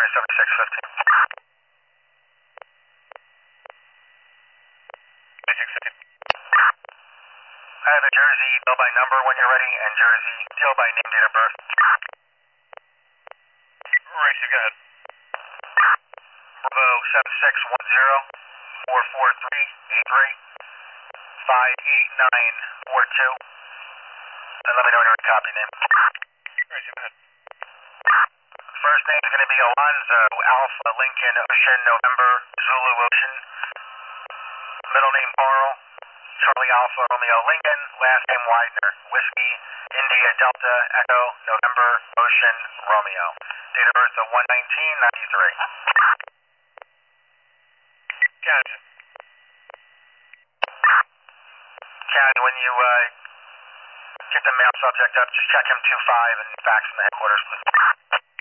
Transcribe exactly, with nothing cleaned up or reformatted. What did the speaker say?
seventy-six fifteen. seventy-six fifteen. I have a Jersey deal by number when you're ready, and Jersey deal by name, date of birth. Race, go ahead. Bravo seven six one zero four four three eight three five eight nine four two. And let me know when you're copy name. Race, go ahead. First name is going to be Alonzo Alpha Lincoln Ocean November Zulu Ocean. Middle name Carl Charlie Alpha Romeo Lincoln. Last name Widener Whiskey India Delta Echo November Ocean Romeo. Date of birth of one nineteen ninety-three. Gotcha. County, when you uh, get the mail subject up, just check him two five and fax from the headquarters, please.